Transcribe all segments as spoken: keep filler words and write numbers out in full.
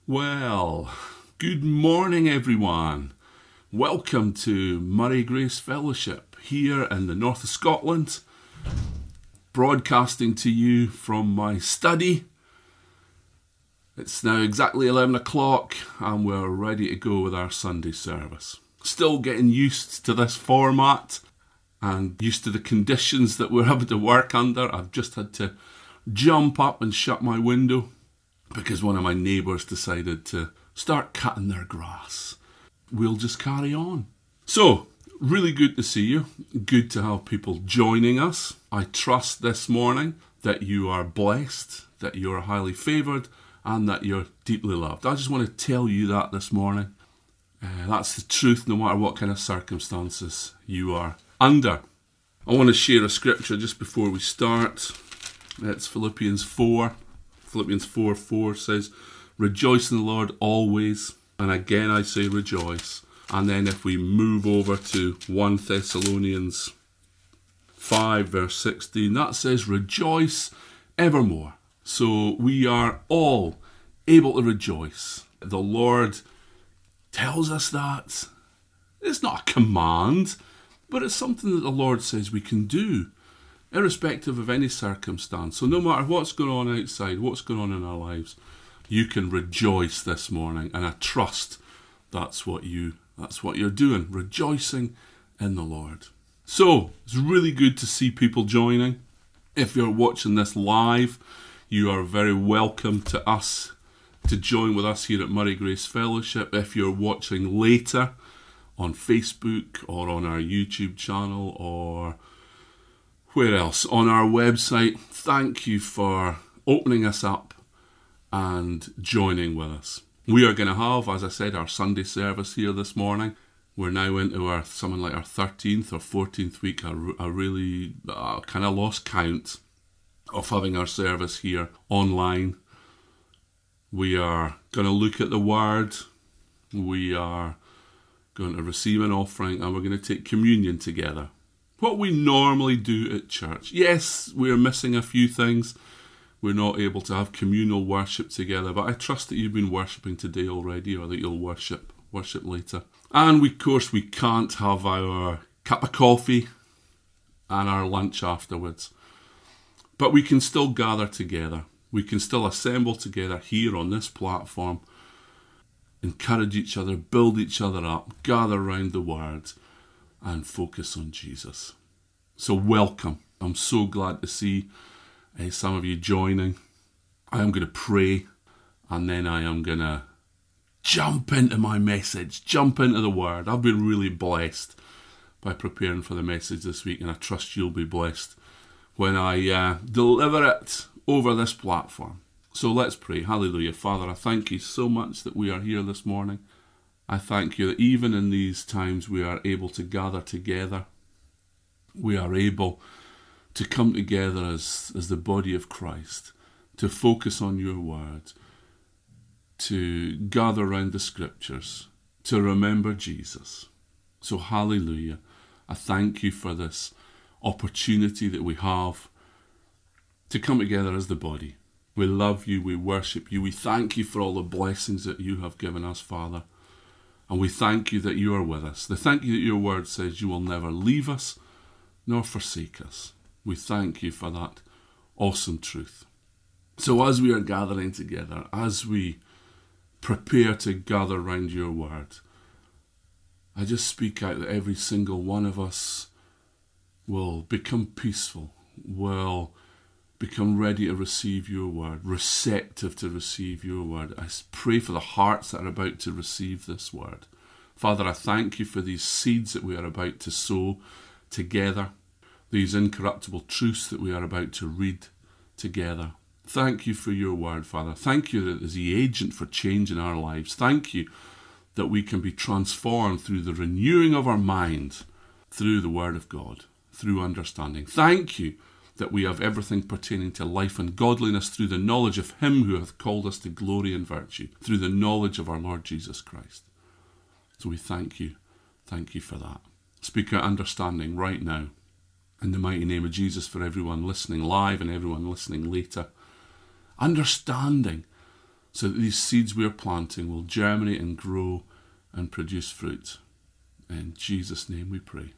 Well, good morning everyone. Welcome to Murray Grace Fellowship here in the north of Scotland, broadcasting to you from my study. It's now exactly eleven o'clock and we're ready to go with our Sunday service. Still getting used to this format and used to the conditions that we're able to work under. I've just had to jump up and shut my window because one of my neighbours decided to start cutting their grass. We'll just carry on. So, really good to see you. Good to have people joining us. I trust this morning that you are blessed, that you are highly favoured, and that you're deeply loved. I just want to tell you that this morning. Uh, that's the truth, no matter what kind of circumstances you are under. I want to share a scripture just before we start. It's Philippians four. Philippians four four says, "Rejoice in the Lord always." And again I say rejoice. And then if we move over to First Thessalonians five verse sixteen, that says, "Rejoice evermore." So we are all able to rejoice. The Lord tells us that. It's not a command, but it's something that the Lord says we can do, irrespective of any circumstance. So no matter what's going on outside, what's going on in our lives, you can rejoice this morning. And I trust that's what you that's what you're doing, rejoicing in the Lord. So it's really good to see people joining. If you're watching this live, you are very welcome to us to join with us here at Murray Grace Fellowship. If you're watching later on Facebook or on our YouTube channel or where else, on our website, thank you for opening us up and joining with us. We are going to have, as I said, our Sunday service here this morning. We're now into our something like our thirteenth or fourteenth week. I, I really uh, kind of lost count of having our service here online. We are going to look at the Word. We are going to receive an offering and we're going to take communion together. What we normally do at church. Yes, we're missing a few things. We're not able to have communal worship together, but I trust that you've been worshipping today already or that you'll worship worship later. And we, of course, we can't have our cup of coffee and our lunch afterwards. But we can still gather together. We can still assemble together here on this platform, encourage each other, build each other up, gather around the Word, and focus on Jesus. So welcome. I'm so glad to see uh, some of you joining. I am going to pray and then I am going to jump into my message, jump into the Word. I've been really blessed by preparing for the message this week and I trust you'll be blessed when I uh, deliver it over this platform. So let's pray. Hallelujah. Father, I thank you so much that we are here this morning. I thank you that even in these times we are able to gather together. We are able to come together as, as the body of Christ, to focus on your word, to gather around the scriptures, to remember Jesus. So hallelujah. I thank you for this opportunity that we have to come together as the body. We love you, we worship you, we thank you for all the blessings that you have given us, Father. And we thank you that you are with us. We thank you that your word says you will never leave us nor forsake us. We thank you for that awesome truth. So as we are gathering together, as we prepare to gather around your word, I just speak out that every single one of us will become peaceful, will become ready to receive your word, receptive to receive your word. I pray for the hearts that are about to receive this word. Father, I thank you for these seeds that we are about to sow together, these incorruptible truths that we are about to read together. Thank you for your word, Father. Thank you that it is the agent for change in our lives. Thank you that we can be transformed through the renewing of our mind, through the word of God, through understanding. Thank you that we have everything pertaining to life and godliness through the knowledge of him who hath called us to glory and virtue, through the knowledge of our Lord Jesus Christ. So we thank you. Thank you for that. Speak our understanding right now. In the mighty name of Jesus, for everyone listening live and everyone listening later. Understanding so that these seeds we're planting will germinate and grow and produce fruit. In Jesus' name we pray.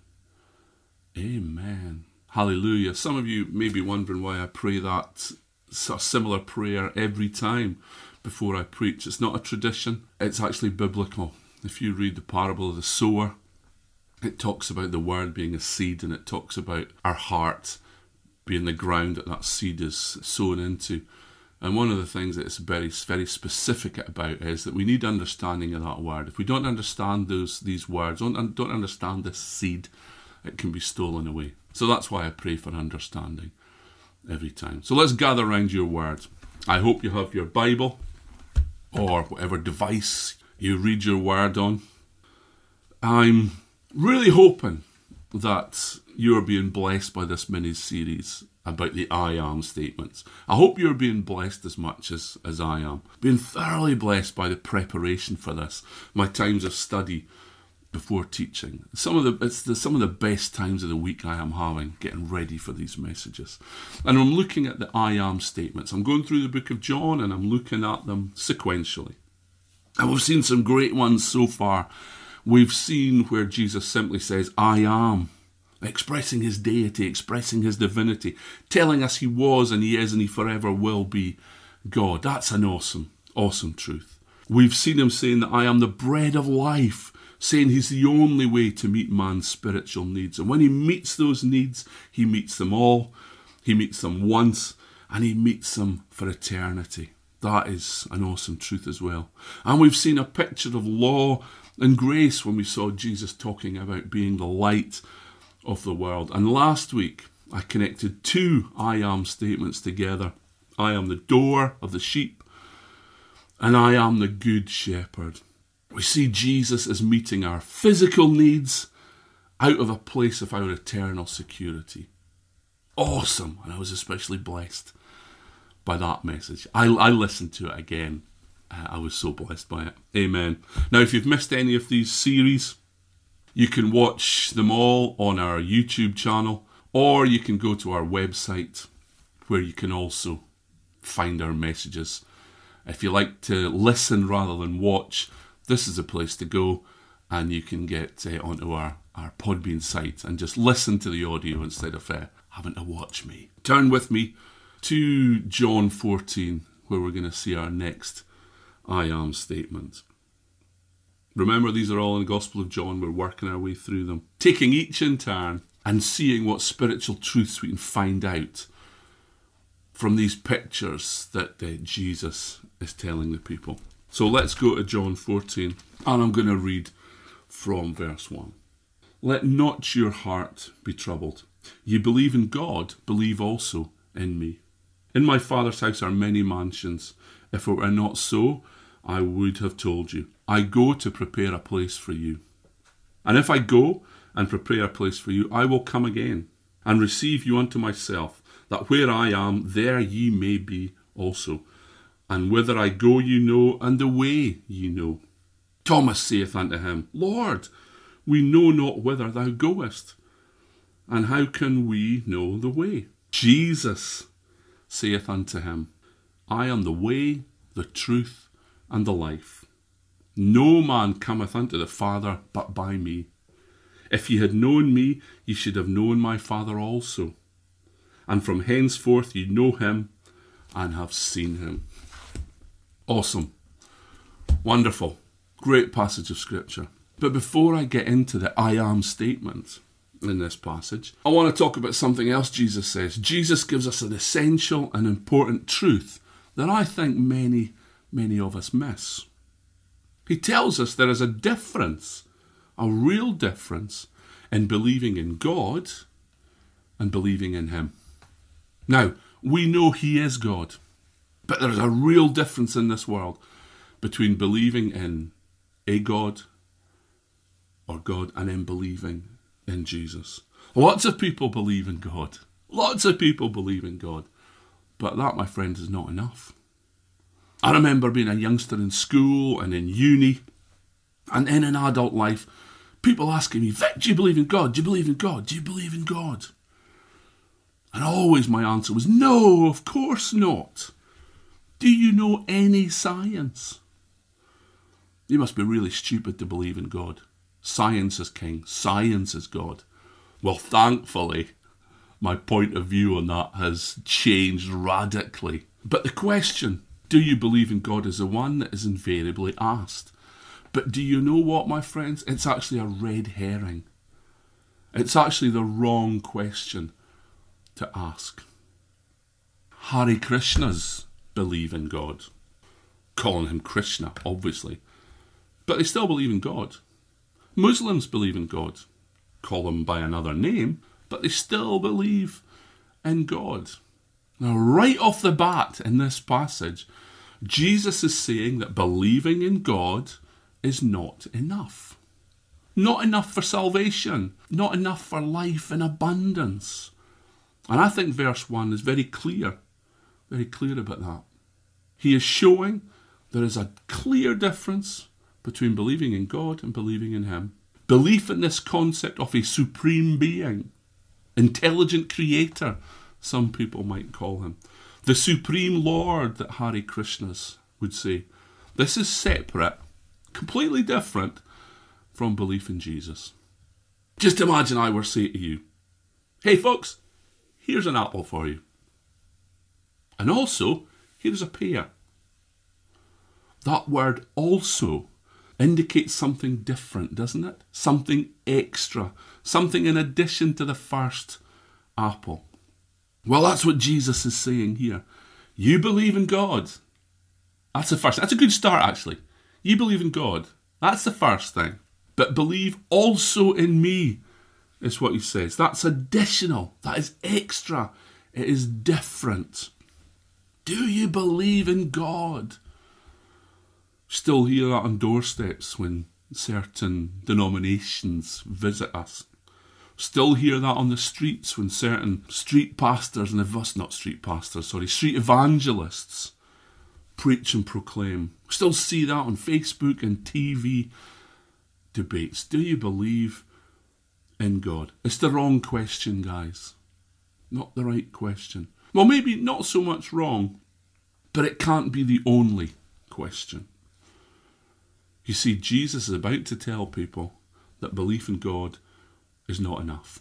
Amen. Hallelujah. Some of you may be wondering why I pray that sort of similar prayer every time before I preach. It's not a tradition. It's actually biblical. If you read the parable of the sower, it talks about the word being a seed, and it talks about our heart being the ground that that seed is sown into. And one of the things that it's very, very specific about is that we need understanding of that word. If we don't understand those these words, don't, don't understand this seed, it can be stolen away. So that's why I pray for understanding every time. So let's gather around your word. I hope you have your Bible or whatever device you read your word on. I'm really hoping that you're being blessed by this mini-series about the I am statements. I hope you're being blessed as much as, as I am. Being thoroughly blessed by the preparation for this, my times of study before teaching. Some of the it's the, some of the best times of the week I am having getting ready for these messages. And I'm looking at the I am statements. I'm going through the book of John and I'm looking at them sequentially. And we've seen some great ones so far. We've seen where Jesus simply says, I am, expressing his deity, expressing his divinity, telling us he was and he is and he forever will be God. That's an awesome, awesome truth. We've seen him saying that I am the bread of life, saying he's the only way to meet man's spiritual needs. And when he meets those needs, he meets them all. He meets them once, and he meets them for eternity. That is an awesome truth as well. And we've seen a picture of law and grace when we saw Jesus talking about being the light of the world. And last week, I connected two I am statements together. I am the door of the sheep, and I am the good shepherd. We see Jesus as meeting our physical needs out of a place of our eternal security. Awesome. And I was especially blessed by that message. I, I listened to it again. Uh, I was so blessed by it. Amen. Now, if you've missed any of these series, you can watch them all on our YouTube channel, or you can go to our website where you can also find our messages. If you like to listen rather than watch, this is a place to go, and you can get uh, onto our, our Podbean site and just listen to the audio instead of uh, having to watch me. Turn with me to John fourteen, where we're going to see our next I am statement. Remember, these are all in the Gospel of John. We're working our way through them, taking each in turn and seeing what spiritual truths we can find out from these pictures that uh, Jesus is telling the people. So let's go to John fourteen, and I'm going to read from verse one. Let not your heart be troubled. Ye believe in God, believe also in me. In my Father's house are many mansions. If it were not so, I would have told you. I go to prepare a place for you. And if I go and prepare a place for you, I will come again and receive you unto myself, that where I am, there ye may be also. And whither I go you know, and the way ye know. Thomas saith unto him, Lord, we know not whither thou goest, and how can we know the way? Jesus saith unto him, I am the way, the truth, and the life. No man cometh unto the Father but by me. If ye had known me, ye should have known my Father also. And from henceforth ye know him, and have seen him. Awesome. Wonderful. Great passage of Scripture. But before I get into the I am statement in this passage, I want to talk about something else Jesus says. Jesus gives us an essential and important truth that I think many, many of us miss. He tells us there is a difference, a real difference, in believing in God and believing in him. Now, we know he is God. But there's a real difference in this world between believing in a God or God and then believing in Jesus. Lots of people believe in God. Lots of people believe in God. But that, my friends, is not enough. I remember being a youngster in school and in uni and in an adult life, people asking me, Vic, do you believe in God? Do you believe in God? Do you believe in God? And always my answer was, no, of course not. Do you know any science? You must be really stupid to believe in God. Science is king. Science is God. Well, thankfully, my point of view on that has changed radically. But the question, do you believe in God, is the one that is invariably asked. But do you know what, my friends? It's actually a red herring. It's actually the wrong question to ask. Hare Krishnas believe in God. Calling him Krishna, obviously. But they still believe in God. Muslims believe in God. Call him by another name, but they still believe in God. Now, right off the bat in this passage, Jesus is saying that believing in God is not enough. Not enough for salvation. Not enough for life in abundance. And I think verse one is very clear. Very clear about that. He is showing there is a clear difference between believing in God and believing in him. Belief in this concept of a supreme being, intelligent creator, some people might call him, the supreme Lord that Hare Krishnas would say. This is separate, completely different from belief in Jesus. Just imagine I were to say to you, hey folks, here's an apple for you. And also, here's a pear. That word also indicates something different, doesn't it? Something extra. Something in addition to the first apple. Well, that's what Jesus is saying here. You believe in God. That's the first. That's a good start, actually. You believe in God. That's the first thing. But believe also in me, is what he says. That's additional. That is extra. It is different. Do you believe in God? Still hear that on doorsteps when certain denominations visit us. Still hear that on the streets when certain street pastors, and ev- not street pastors, sorry, street evangelists preach and proclaim. Still see that on Facebook and T V debates. Do you believe in God? It's the wrong question, guys. Not the right question. Well, maybe not so much wrong, but it can't be the only question. You see, Jesus is about to tell people that belief in God is not enough.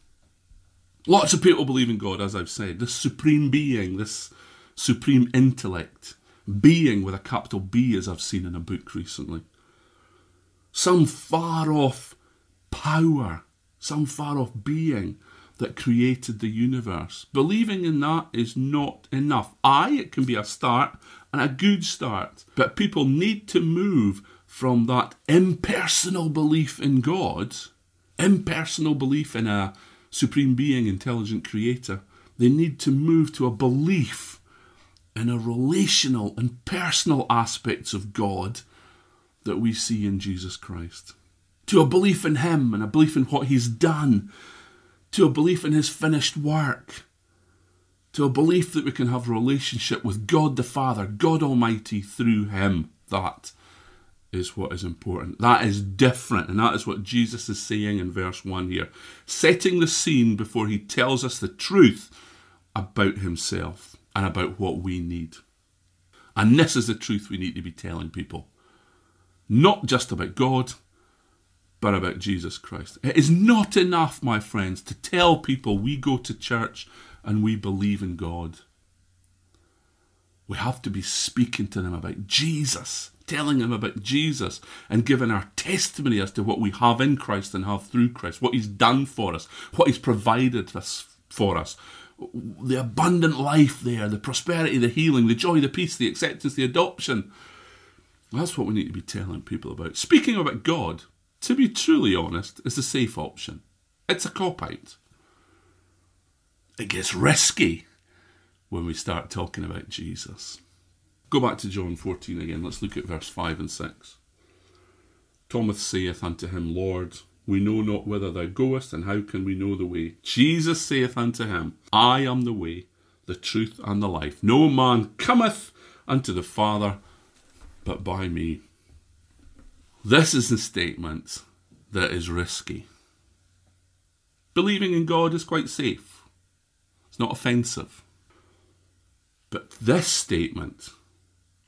Lots of people believe in God, as I've said. This supreme being, this supreme intellect, being with a capital B, as I've seen in a book recently. Some far off power, some far off being that created the universe. Believing in that is not enough. Aye, it can be a start, and a good start. But people need to move from that impersonal belief in God, impersonal belief in a supreme being, intelligent creator. They need to move to a belief in a relational and personal aspects of God that we see in Jesus Christ. To a belief in him and a belief in what he's done. To a belief in his finished work. To a belief that we can have a relationship with God the Father, God Almighty, through him. That is what is important. That is different, and that is what Jesus is saying in verse one here. Setting the scene before he tells us the truth about himself and about what we need. And this is the truth we need to be telling people. Not just about God, but about Jesus Christ. It is not enough, my friends, to tell people we go to church and we believe in God. We have to be speaking to them about Jesus, telling them about Jesus, and giving our testimony as to what we have in Christ and have through Christ, what he's done for us, what he's provided for us, the abundant life there, the prosperity, the healing, the joy, the peace, the acceptance, the adoption. That's what we need to be telling people about. Speaking about God, to be truly honest, is the safe option. It's a cop-out. It gets risky when we start talking about Jesus. Go back to John fourteen again. Let's look at verse five and six. Thomas saith unto him, Lord, we know not whither thou goest, and how can we know the way? Jesus saith unto him, I am the way, the truth, and the life. No man cometh unto the Father but by me. This is the statement that is risky. Believing in God is quite safe. It's not offensive. But this statement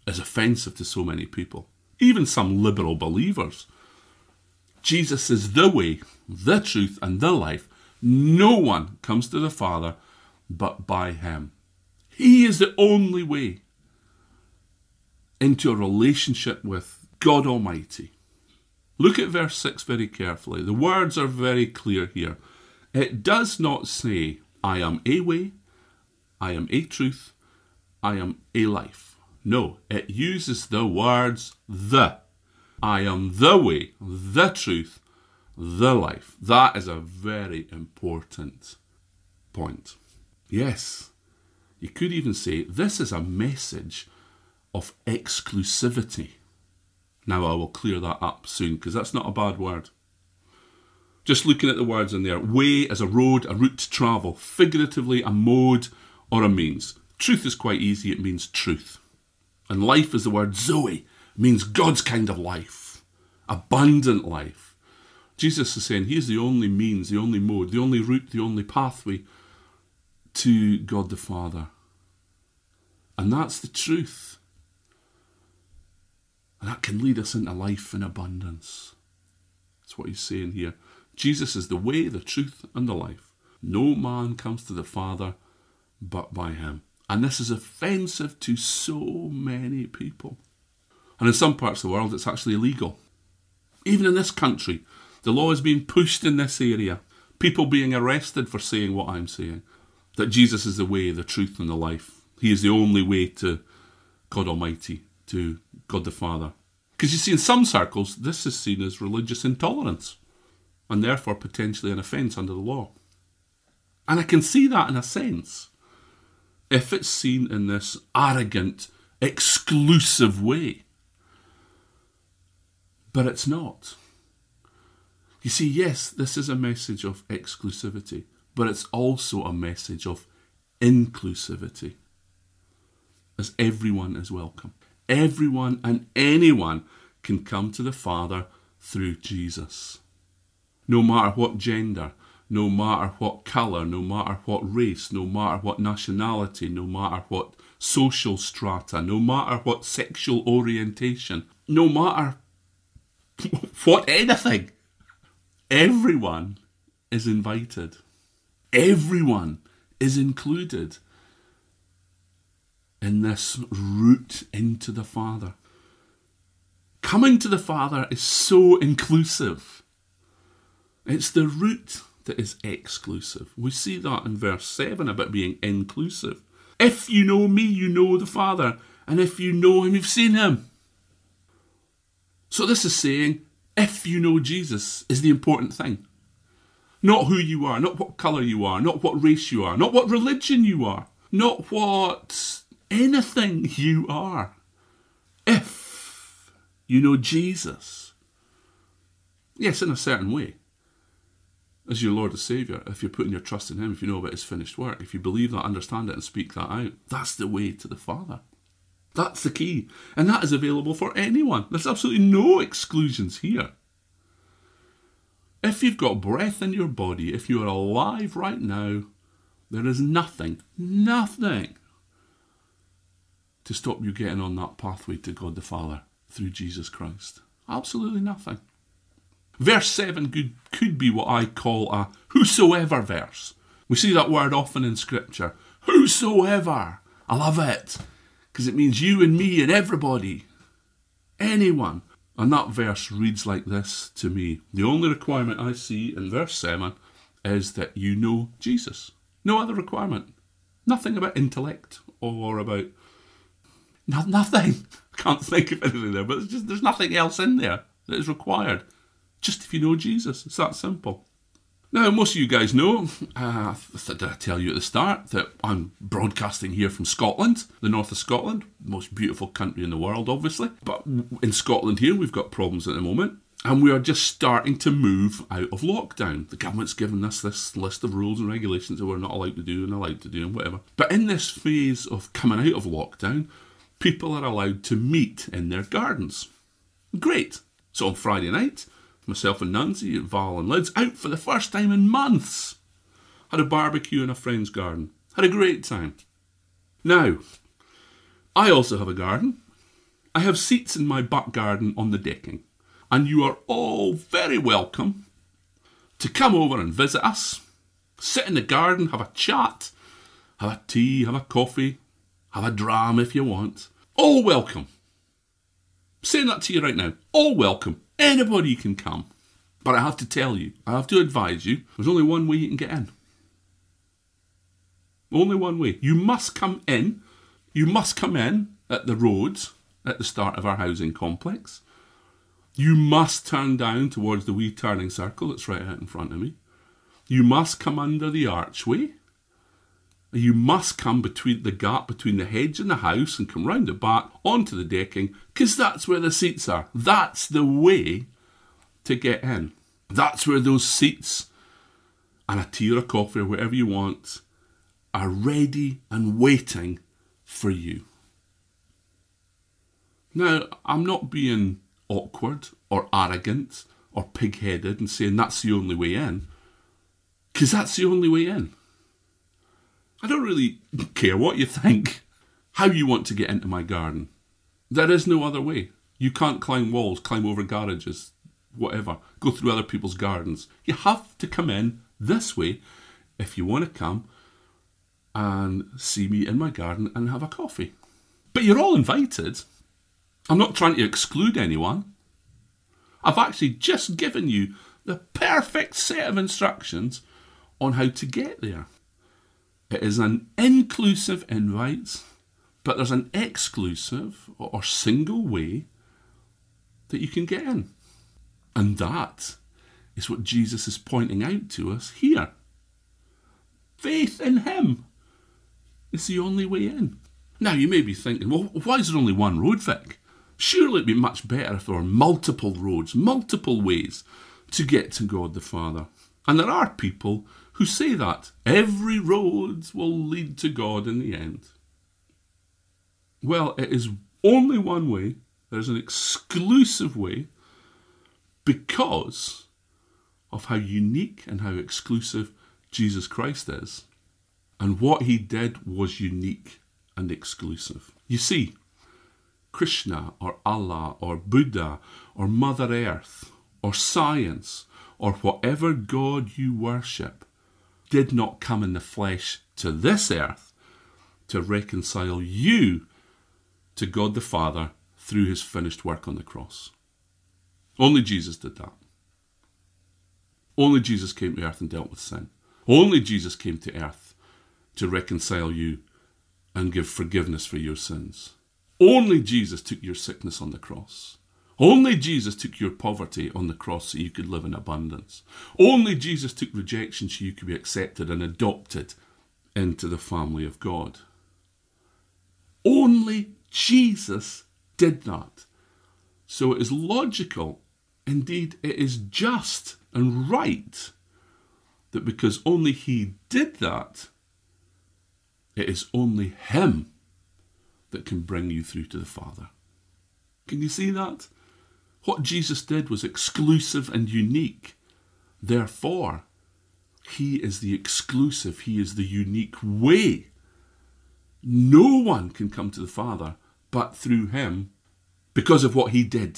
is offensive to so many people, even some liberal believers. Jesus is the way, the truth, and the life. No one comes to the Father but by him. He is the only way into a relationship with God Almighty. Look at verse six very carefully. The words are very clear here. It does not say, I am a way, I am a truth, I am a life. No, it uses the words the. I am the way, the truth, the life. That is a very important point. Yes, you could even say this is a message of exclusivity. Now I will clear that up soon because that's not a bad word. Just looking at the words in there. Way as a road, a route to travel. Figuratively, a mode or a means. Truth is quite easy. It means truth. And life is the word Zoe. It means God's kind of life. Abundant life. Jesus is saying he is the only means, the only mode, the only route, the only pathway to God the Father. And that's the truth. And that can lead us into life in abundance. That's what he's saying here. Jesus is the way, the truth, and the life. No man comes to the Father but by him. And this is offensive to so many people. And in some parts of the world, it's actually illegal. Even in this country, the law is being pushed in this area. People being arrested for saying what I'm saying. That Jesus is the way, the truth, and the life. He is the only way to God Almighty, to God the Father. Because you see, in some circles, this is seen as religious intolerance. And therefore potentially an offence under the law. And I can see that in a sense. If it's seen in this arrogant, exclusive way. But it's not. You see, yes, this is a message of exclusivity, but it's also a message of inclusivity. As everyone is welcome. Everyone and anyone can come to the Father through Jesus. No matter what gender, no matter what colour, no matter what race, no matter what nationality, no matter what social strata, no matter what sexual orientation, no matter what anything. Everyone is invited. Everyone is included in this route into the Father. Coming to the Father is so inclusive. It's the route that is exclusive. We see that in verse seven about being inclusive. If you know me, you know the Father. And if you know him, you've seen him. So this is saying, if you know Jesus is the important thing. Not who you are, not what colour you are, not what race you are, not what religion you are, not what anything you are. If you know Jesus. Yes, in a certain way. As your Lord and Saviour, if you're putting your trust in him, if you know about his finished work, if you believe that, understand it and speak that out, that's the way to the Father. That's the key. And that is available for anyone. There's absolutely no exclusions here. If you've got breath in your body, if you are alive right now, there is nothing, nothing to stop you getting on that pathway to God the Father through Jesus Christ. Absolutely nothing. Verse seven could, could be what I call a whosoever verse. We see that word often in Scripture. Whosoever. I love it. Because it means you and me and everybody. Anyone. And that verse reads like this to me. The only requirement I see in verse seven is that you know Jesus. No other requirement. Nothing about intellect or about... No, nothing. I can't think of anything there, but it's just, there's nothing else in there that is required. Just if you know Jesus. It's that simple. Now, most of you guys know, uh, did I tell you at the start, that I'm broadcasting here from Scotland, the north of Scotland, most beautiful country in the world, obviously. But in Scotland here, we've got problems at the moment, and we are just starting to move out of lockdown. The government's given us this list of rules and regulations that we're not allowed to do and allowed to do and whatever. But in this phase of coming out of lockdown, people are allowed to meet in their gardens. Great. So on Friday night, myself and Nancy, Val and Lids, out for the first time in months. Had a barbecue in a friend's garden. Had a great time. Now, I also have a garden. I have seats in my back garden on the decking, and you are all very welcome to come over and visit us, sit in the garden, have a chat, have a tea, have a coffee, have a dram if you want. All welcome. I'm saying that to you right now. All welcome. Anybody can come. But I have to tell you, I have to advise you, there's only one way you can get in. Only one way. You must come in. You must come in at the roads at the start of our housing complex. You must turn down towards the wee turning circle that's right out in front of me. You must come under the archway. You must come between the gap between the hedge and the house and come round the back onto the decking, because that's where the seats are. That's the way to get in. That's where those seats and a tea or a coffee or whatever you want are ready and waiting for you. Now, I'm not being awkward or arrogant or pig-headed and saying that's the only way in, because that's the only way in. I don't really care what you think, how you want to get into my garden. There is no other way. You can't climb walls, climb over garages, whatever, go through other people's gardens. You have to come in this way if you want to come and see me in my garden and have a coffee. But you're all invited. I'm not trying to exclude anyone. I've actually just given you the perfect set of instructions on how to get there. It is an inclusive invite, but there's an exclusive or single way that you can get in. And that is what Jesus is pointing out to us here. Faith in him is the only way in. Now, you may be thinking, well, why is there only one road, Vic? Surely it'd be much better if there were multiple roads, multiple ways to get to God the Father. And there are people who say that every road will lead to God in the end. Well, it is only one way. There's an exclusive way because of how unique and how exclusive Jesus Christ is. And what he did was unique and exclusive. You see, Krishna or Allah or Buddha or Mother Earth or science or whatever God you worship did not come in the flesh to this earth to reconcile you to God the Father through his finished work on the cross. Only Jesus did that. Only Jesus came to earth and dealt with sin. Only Jesus came to earth to reconcile you and give forgiveness for your sins. Only Jesus took your sickness on the cross. Only Jesus took your poverty on the cross so you could live in abundance. Only Jesus took rejection so you could be accepted and adopted into the family of God. Only Jesus did that. So it is logical, indeed it is just and right, that because only he did that, it is only him that can bring you through to the Father. Can you see that? What Jesus did was exclusive and unique. Therefore, he is the exclusive, he is the unique way. No one can come to the Father but through him because of what he did.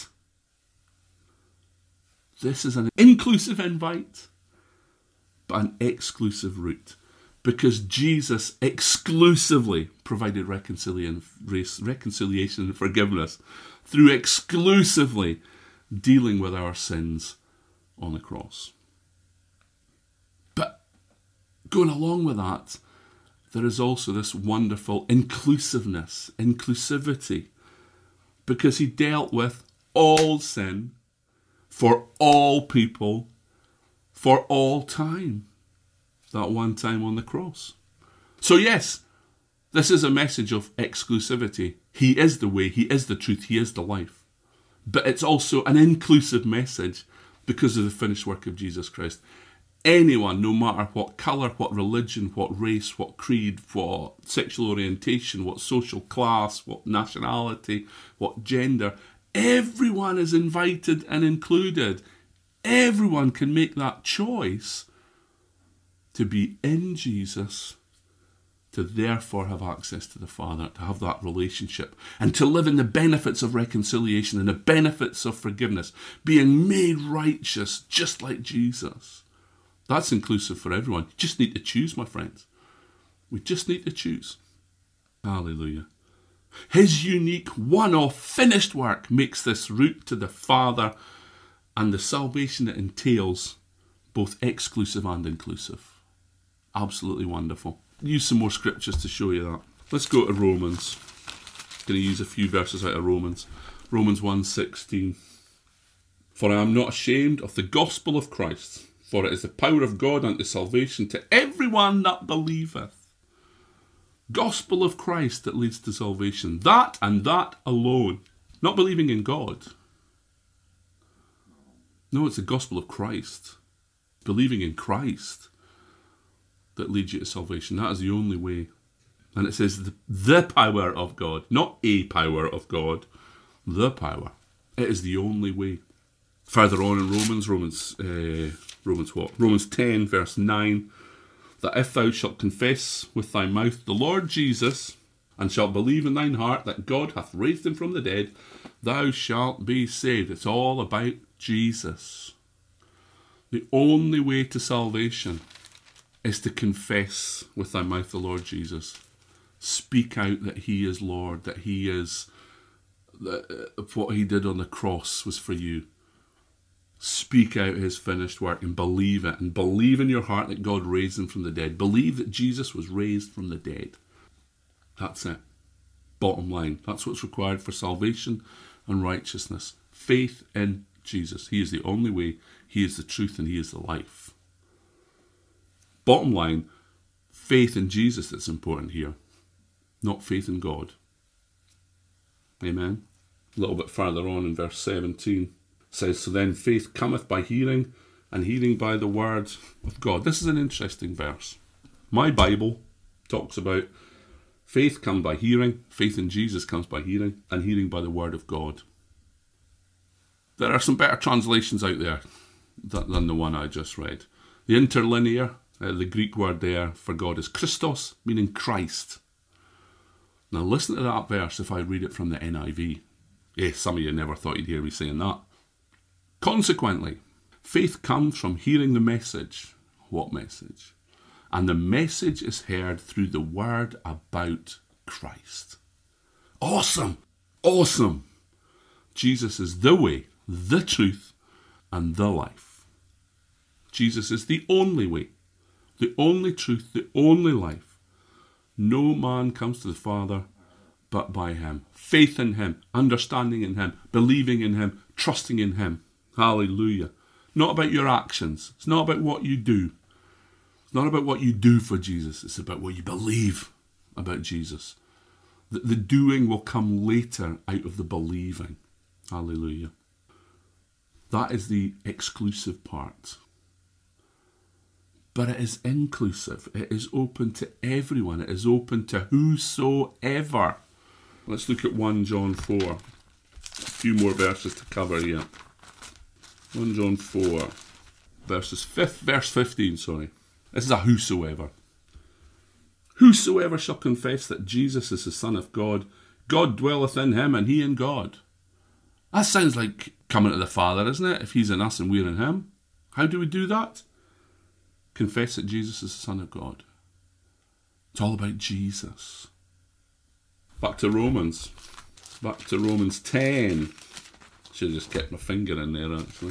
This is an inclusive invite, but an exclusive route. Because Jesus exclusively provided reconciliation and forgiveness through exclusively dealing with our sins on the cross. But going along with that, there is also this wonderful inclusiveness, inclusivity, because he dealt with all sin for all people for all time. That one time on the cross. So yes, this is a message of exclusivity. He is the way, he is the truth, he is the life. But it's also an inclusive message because of the finished work of Jesus Christ. Anyone, no matter what colour, what religion, what race, what creed, what sexual orientation, what social class, what nationality, what gender, everyone is invited and included. Everyone can make that choice to be in Jesus, to therefore have access to the Father, to have that relationship, and to live in the benefits of reconciliation and the benefits of forgiveness, being made righteous just like Jesus. That's inclusive for everyone. You just need to choose, my friends. We just need to choose. Hallelujah. His unique, one-off, finished work makes this route to the Father and the salvation it entails both exclusive and inclusive. Absolutely wonderful. Use some more scriptures to show you that. Let's go to Romans. I'm going to use a few verses out of Romans. Romans one sixteen. For I am not ashamed of the gospel of Christ, for it is the power of God unto salvation to everyone that believeth. Gospel of Christ that leads to salvation. That and that alone. Not believing in God. No, it's the gospel of Christ. Believing in Christ that leads you to salvation. That is the only way. And it says the, the power of God, not a power of God, the power. It is the only way. Further on in Romans, Romans, uh, Romans what? Romans ten, verse nine, that if thou shalt confess with thy mouth the Lord Jesus, and shalt believe in thine heart that God hath raised him from the dead, thou shalt be saved. It's all about Jesus. The only way to salvation is to confess with thy mouth the Lord Jesus. Speak out that he is Lord, that he is, that what he did on the cross was for you. Speak out his finished work and believe it, and believe in your heart that God raised him from the dead. Believe that Jesus was raised from the dead. That's it. Bottom line. That's what's required for salvation and righteousness. Faith in Jesus. He is the only way, he is the truth, and he is the life. Bottom line, faith in Jesus that's important here, not faith in God. Amen. A little bit further on in verse seventeen, it says, so then faith cometh by hearing, and hearing by the word of God. This is an interesting verse. My Bible talks about faith comes by hearing, faith in Jesus comes by hearing, and hearing by the word of God. There are some better translations out there than the one I just read. The interlinear, Uh, the Greek word there for God is Christos, meaning Christ. Now listen to that verse if I read it from the N I V. Eh, some of you never thought you'd hear me saying that. Consequently, faith comes from hearing the message. What message? And the message is heard through the word about Christ. Awesome! Awesome! Jesus is the way, the truth, and the life. Jesus is the only way, the only truth, the only life. No man comes to the Father but by him. Faith in him, understanding in him, believing in him, trusting in him. Hallelujah. Not about your actions. It's not about what you do. It's not about what you do for Jesus. It's about what you believe about Jesus. The, the doing will come later out of the believing. Hallelujah. That is the exclusive part. But it is inclusive. It is open to everyone. It is open to whosoever. Let's look at First John four. A few more verses to cover here. First John four, verses fifth, verse fifteen, sorry. This is a whosoever. Whosoever shall confess that Jesus is the Son of God, God dwelleth in him and he in God. That sounds like coming to the Father, isn't it? If he's in us and we're in him. How do we do that? Confess that Jesus is the Son of God. It's all about Jesus. Back to Romans. Back to Romans ten. Should have just kept my finger in there, actually.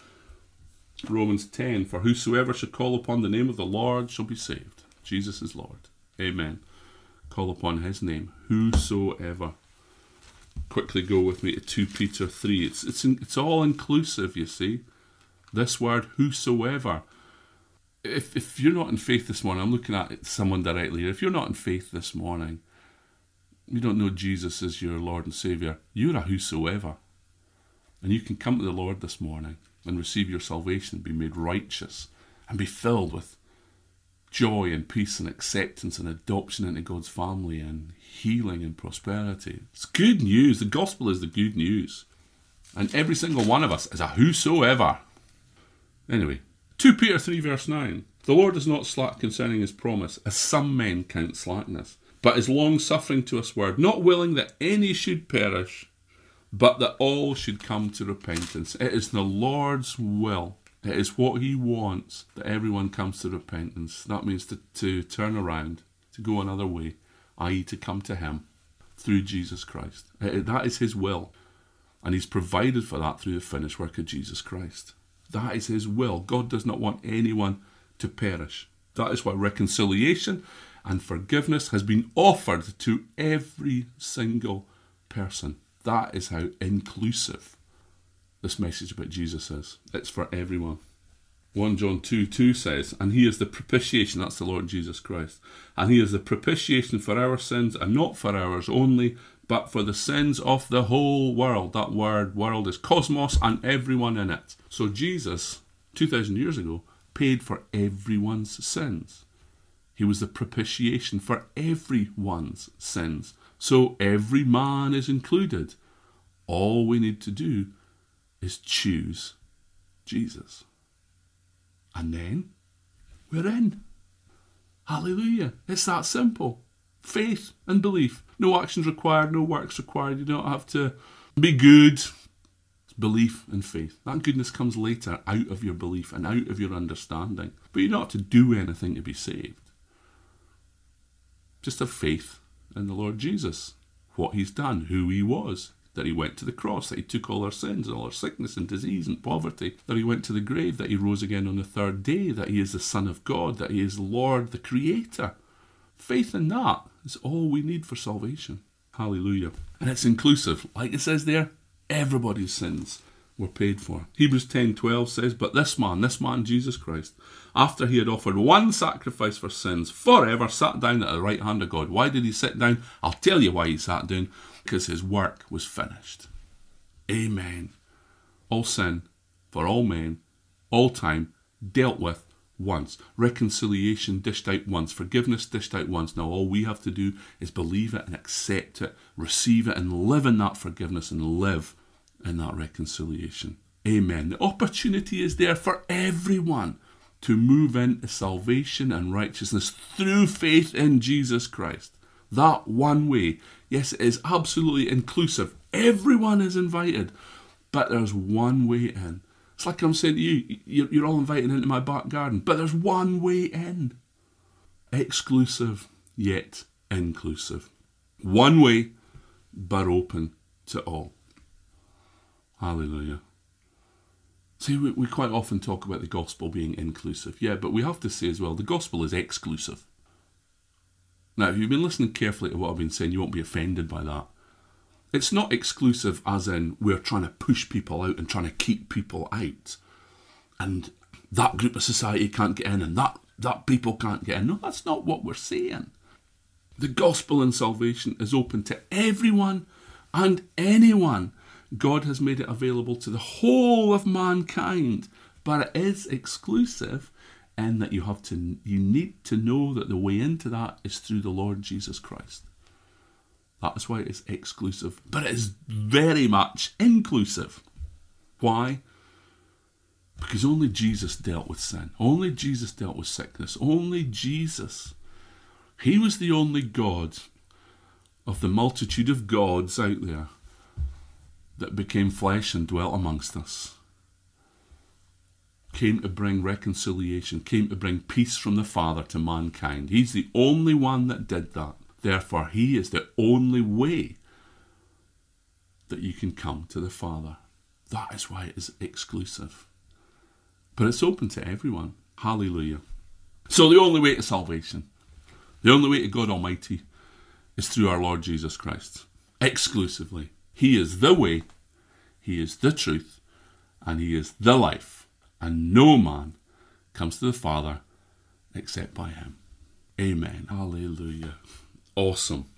Romans ten. For whosoever shall call upon the name of the Lord shall be saved. Jesus is Lord. Amen. Call upon his name. Whosoever. Quickly go with me to Second Peter three. It's, it's, it's all inclusive, you see. This word, whosoever. If, if you're not in faith this morning, I'm looking at someone directly here. If you're not in faith this morning, you don't know Jesus as your Lord and Saviour, you're a whosoever. And you can come to the Lord this morning and receive your salvation, be made righteous, and be filled with joy and peace and acceptance and adoption into God's family and healing and prosperity. It's good news. The gospel is the good news. And every single one of us is a whosoever. Anyway, Second Peter three verse nine. The Lord is not slack concerning his promise, as some men count slackness, but is long-suffering to usward, not willing that any should perish, but that all should come to repentance. It is the Lord's will. It is what he wants, that everyone comes to repentance. That means to, to turn around, to go another way, that is to come to him through Jesus Christ. It, that is his will. And he's provided for that through the finished work of Jesus Christ. That is his will. God does not want anyone to perish. That is why reconciliation and forgiveness has been offered to every single person. That is how inclusive this message about Jesus is. It's for everyone. First John two two says, and he is the propitiation, that's the Lord Jesus Christ, and he is the propitiation for our sins, and not for ours only, but for the sins of the whole world. That word, world, is cosmos and everyone in it. So Jesus, two thousand years ago, paid for everyone's sins. He was the propitiation for everyone's sins. So every man is included. All we need to do is choose Jesus. And then we're in. Hallelujah. It's that simple. Faith and belief. No actions required, no works required. You don't have to be good. It's belief and faith. That goodness comes later out of your belief and out of your understanding. But you don't have to do anything to be saved. Just have faith in the Lord Jesus. What he's done, who he was. That he went to the cross, that he took all our sins and all our sickness and disease and poverty, that he went to the grave, that he rose again on the third day, that he is the Son of God, that he is Lord, the Creator. Faith in that is all we need for salvation. Hallelujah. And it's inclusive. Like it says there, everybody's sins were paid for. Hebrews ten twelve says, but this man, this man Jesus Christ, after he had offered one sacrifice for sins forever, sat down at the right hand of God. Why did he sit down? I'll tell you why he sat down. Because his work was finished. Amen. All sin, for all men, all time, dealt with once. Reconciliation dished out once. Forgiveness dished out once. Now all we have to do is believe it and accept it, receive it and live in that forgiveness and live in that reconciliation. Amen. The opportunity is there for everyone to move into salvation and righteousness through faith in Jesus Christ. That one way. Yes, it is absolutely inclusive. Everyone is invited. But there's one way in. It's like I'm saying to you, you're all invited into my back garden. But there's one way in. Exclusive, yet inclusive. One way, but open to all. Hallelujah. See, we, we quite often talk about the gospel being inclusive. Yeah, but we have to say as well, the gospel is exclusive. Now, if you've been listening carefully to what I've been saying, you won't be offended by that. It's not exclusive as in we're trying to push people out and trying to keep people out. And that group of society can't get in and that, that people can't get in. No, that's not what we're saying. The gospel and salvation is open to everyone and anyone. God has made it available to the whole of mankind. But it is exclusive. And that you have to, you need to know that the way into that is through the Lord Jesus Christ. That is why it is exclusive, but it is very much inclusive. Why? Because only Jesus dealt with sin. Only Jesus dealt with sickness. Only Jesus. He was the only God of the multitude of gods out there that became flesh and dwelt amongst us. Came to bring reconciliation, came to bring peace from the Father to mankind. He's the only one that did that. Therefore, he is the only way that you can come to the Father. That is why it is exclusive. But it's open to everyone. Hallelujah. So the only way to salvation, the only way to God Almighty is through our Lord Jesus Christ. Exclusively. He is the way, he is the truth, and he is the life. And no man comes to the Father except by him. Amen. Hallelujah. Awesome.